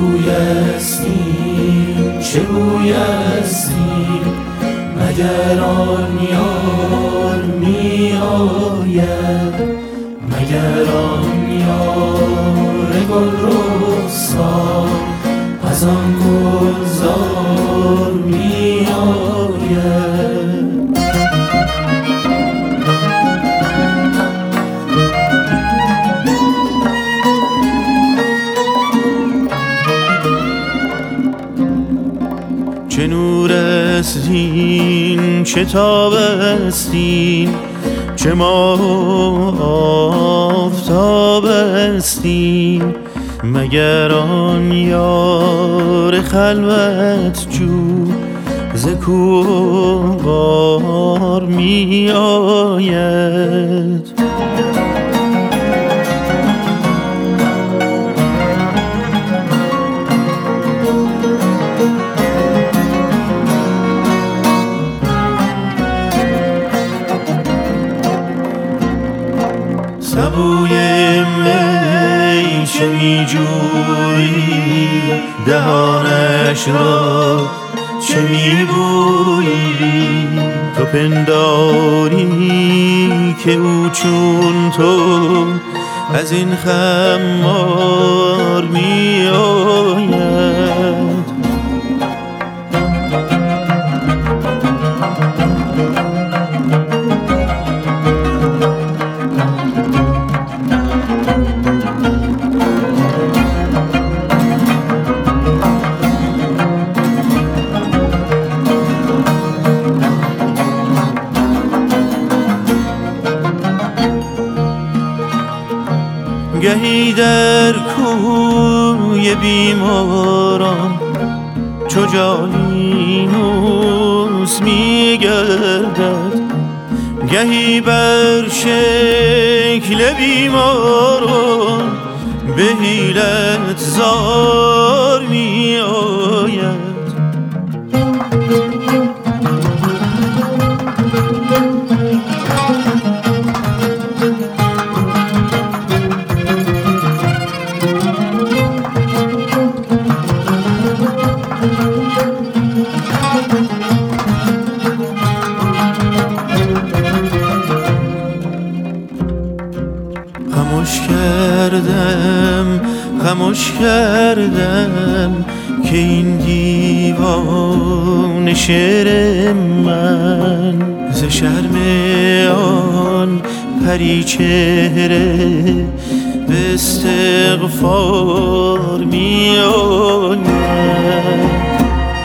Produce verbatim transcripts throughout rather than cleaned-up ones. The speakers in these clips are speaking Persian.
بویستیم چه بویستیم مگر آن یار می آید، مگر آن یار گل رخسار از آن گلزار می آید. چه نور استین چه تاب استین چه ماه آفتاب استین مگر آن یار خلوت جو ز کوهوار می آید. سبوی می چه می جویی دهانش را چه می بویی، تو پنداری که او چون تو از این خمار می آید. گهی در کوی بیماران چو جالینوس می گردد، گهی بر شکل بیماران به حیلت زار می آید. خموش کردم خموش کردم که این دیوان شعر من ز شرم آن پری چهره به استغفار می آید.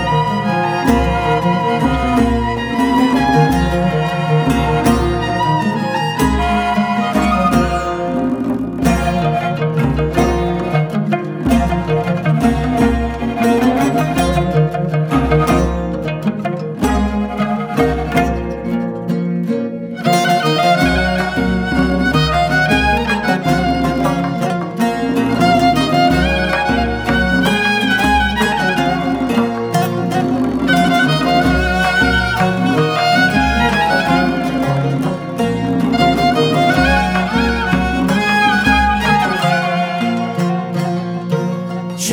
چه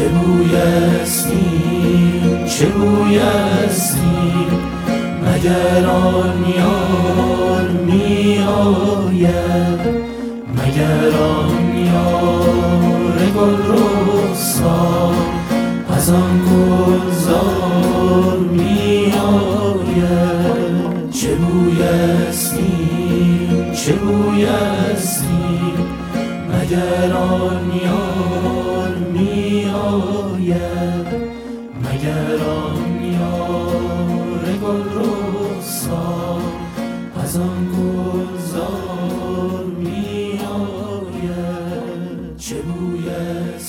بویستیم چه بویستیم مگر آن یار می آید، مگر آن یار گل رخسار از آن گلزار می آید. چه بویستیم چه بویستیم مگر آن یار می آید، مگر آن یار گل رخسار از آن گلزار می آید. چه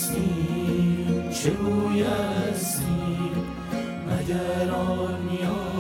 بویستیم چه بویستیم مگر آن یار